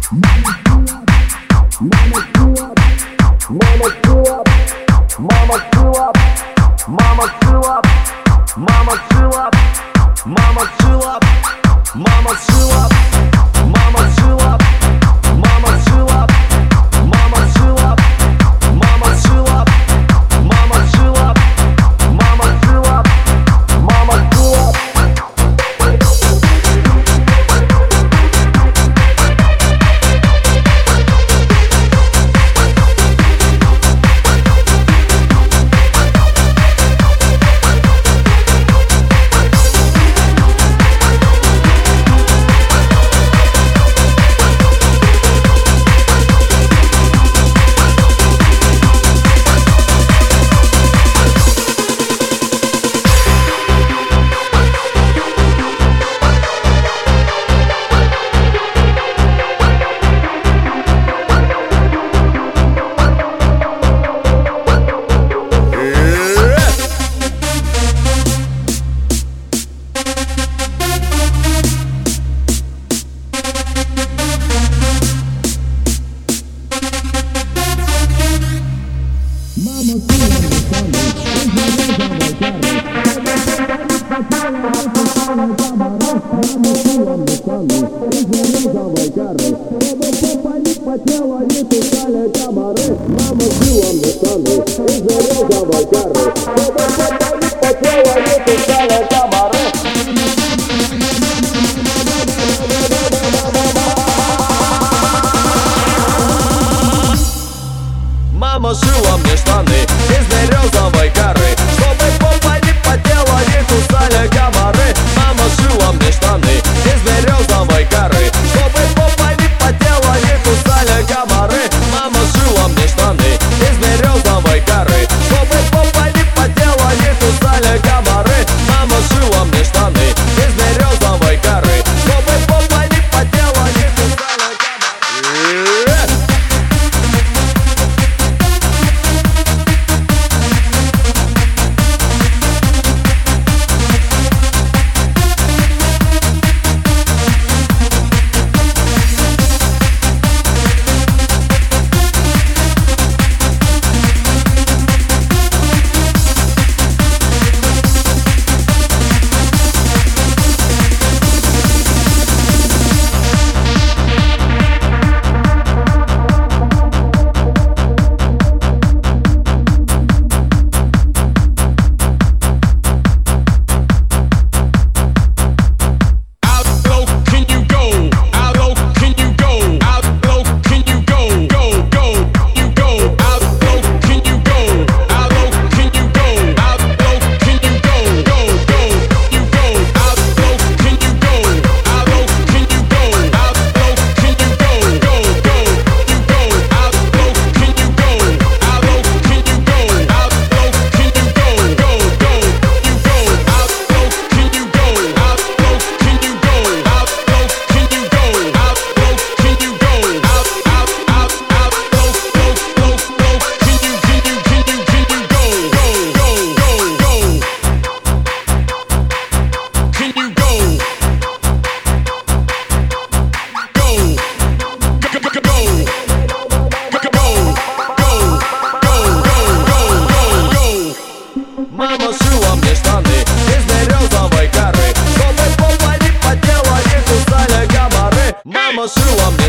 Мама шила мне штаны из березовой коры, чтобы попа не потела, не кусали комары. Мама шила мне штаны из березовой коры, чтобы попа не потела, не кусали комары. Мама шила мне штаны из березовой коры, чтобы попа не потела, не кусали комары. Мама шила мне штаны из березовой коры, чтобы попа не потела, не кусали комары. Мама шила мне штаны из березовой коры, чтобы попа не потела, не кусали комары. Мама шила мне